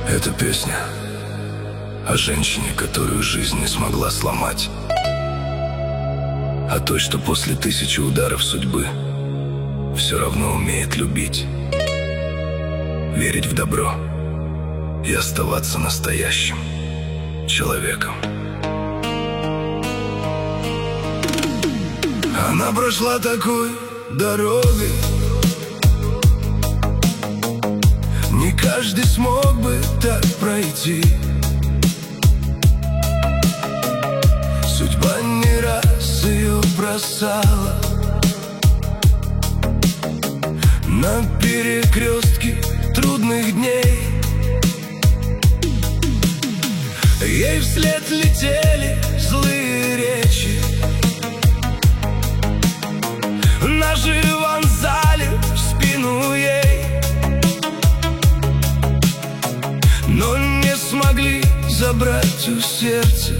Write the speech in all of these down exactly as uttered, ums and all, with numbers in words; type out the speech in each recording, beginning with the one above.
Эта песня о женщине, которую жизнь не смогла сломать, о той, что после тысячи ударов судьбы все равно умеет любить, верить в добро и оставаться настоящим человеком. Она прошла такой дорогой, не каждый смог бы так пройти. Судьба не раз ее бросала на перекрестке трудных дней. Ей вслед летели злые речи, ножи вонзали в спину ей, но не смогли забрать у сердца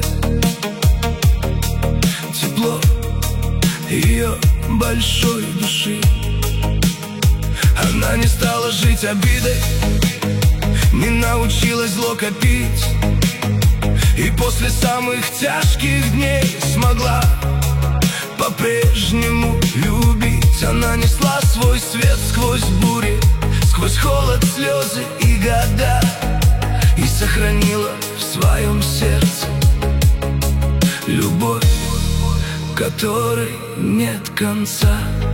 тепло ее большой души. Она не стала жить обидой, не научилась зло копить, и после самых тяжких дней смогла по-прежнему любить. Она несла свой свет сквозь бури, сквозь холод, слезы и года, и сохранила в своем сердце любовь, которой нет конца.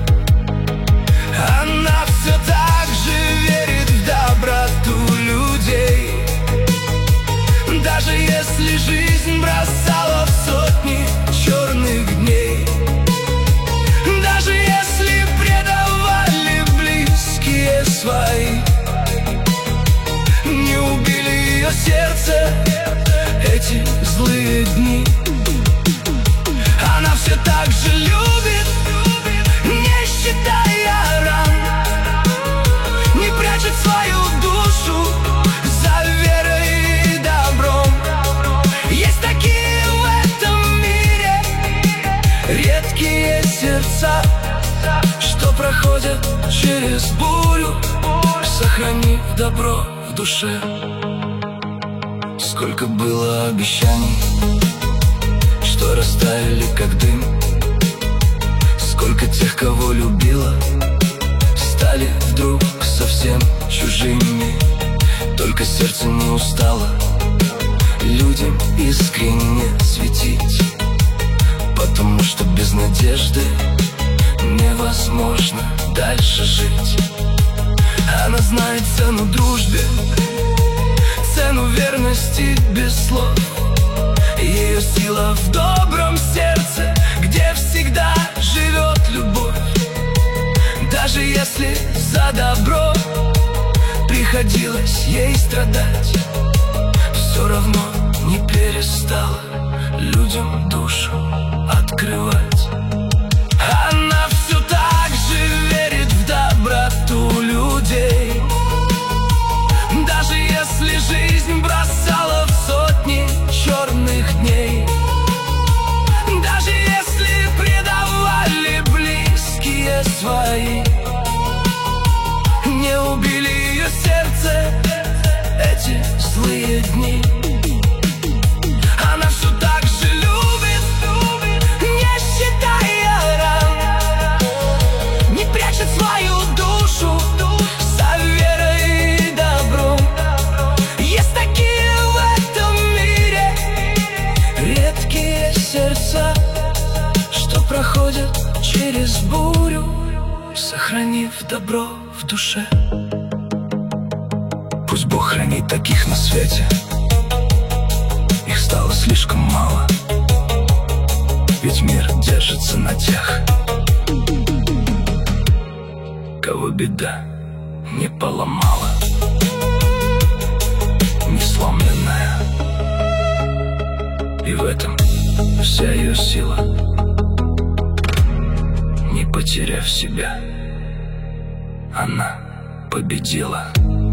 Она все так же верит в доброту людей, даже если жизнь бросала в сотни черных дней, даже если предавали близкие свои, не убили ее сердце эти злые дни. Она все так же любит, не считая ран, не прячет свою душу за верой и добром. Есть такие в этом мире редкие сердца, что проходят через бурю, сохранив добро в душе. Сколько было обещаний, что растаяли как дым, сколько тех, кого любила, стали вдруг совсем чужими. Только сердце не устало людям искренне светить, потому что без надежды невозможно дальше жить. Она знает цену дружбе, цену верности без слов. Ее сила в добром сердце, где всегда живет любовь. Даже если за добро приходилось ей страдать, все равно не перестала людям душу открывать. Она все так же верит в доброту людей, даже если жизнь бросала в сотни черных дней, даже если предавали близкие свои, не убили ее сердце эти злые дни. Она все так же любит, не считая ран, не прячет свою душу за верой и добром. Есть такие в этом мире редкие сердца, что проходят через бурю, сохранив добро в душе. Пусть Бог хранит таких на свете, их стало слишком мало, ведь мир держится на тех, кого беда не поломала. Не сломленная, и в этом вся ее сила. Не потеряв себя, она победила.